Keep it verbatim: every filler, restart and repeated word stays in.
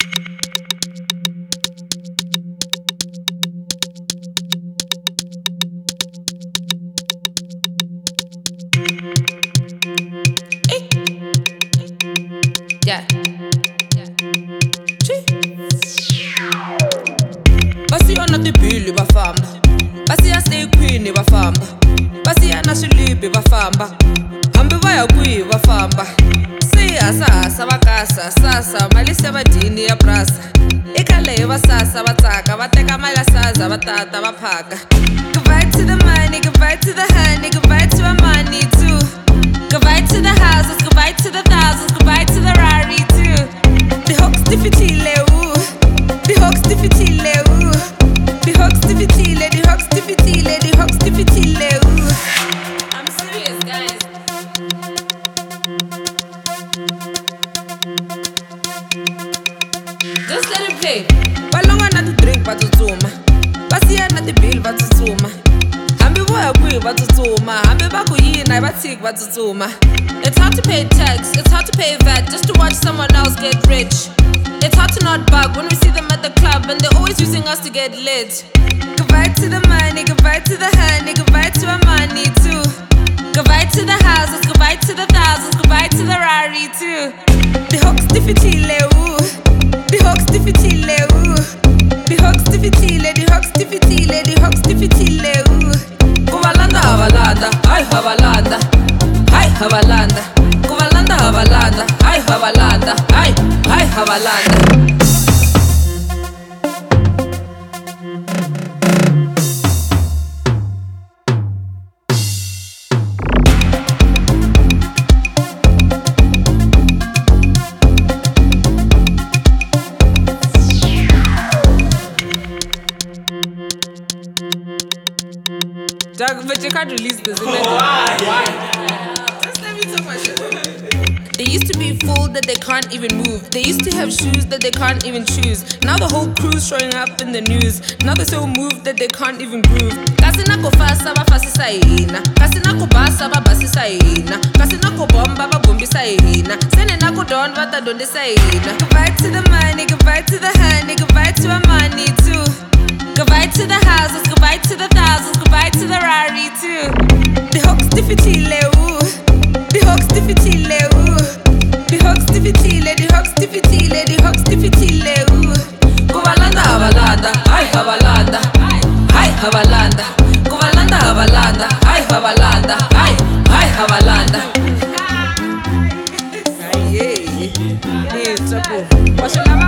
Yeah. Basiya na tibili va famba, basiya stay queen va famba, basiya na swilipi va famba, hambi va ya kwihi va famba. Se hasahasa va kasa sasa mali se va dyini ya prasa, eka leyi va sasa va tsaka va teka mali ya saza va tata va phaka. Goodbye to the money, goodbye to the honey, goodbye to our money too. Goodbye to the houses, goodbye to the thousands, goodbye to the Rari too. The hooks difficile, ooh. The hooks difficile, ooh. The hooks difficile, the hooks difficile, the hooks difficile, ooh. I'm serious, guys. Just let it play. Balonga na to drink va tsutsuma, basiya na tibill va tsutsuma. Hambi vo ya kwihi va tsutsuma, hambi va ku yini va tshiki va tsutsuma. It's hard to pay tax, it's hard to pay V A T just to watch someone else get rich. It's hard to not bug when we see them at the club and they're always using us to get lit. Goodbye to the money, goodbye to the honey, goodbye to our money too. Goodbye to the houses, goodbye to the thousands, goodbye to the Rari too. The hooks difficile, ooh. The hooks difficile, ooh. The hooks difficile, the hooks difficile, the hooks difficile, ooh. Kuvalanda havalanda, ay havalanda, ay havalanda. Kuvalanda havalanda, ay havalanda, ay, ay havalanda. Doug, but you can't release this. Why? Why? Just let me talk my shit. They used to be fooled that they can't even move. They used to have shoes that they can't even choose. Now the whole crew's showing up in the news. Now they're so moved that they can't even groove. Kasi nako fasa va fasisa hina, kasi nako basa va basisa hina, kasi nako bomba va bombisa hina, sene nako don va ta dondisa hina. Goodbye to the money, goodbye to the honey, goodbye to our money too. Goodbye to the houses, goodbye to the thousands, goodbye to the Rari too. The hooks difficile, ooh. The hooks difficile, ooh. The hooks difficile, the hooks difficile, the hooks difficile, ooh. Kuvalanda havalanda, ay havalanda, ay havalanda. Kuvalanda havalanda, ay havalanda, ay, ay havalanda. Ay, yeah, yeah, trouble.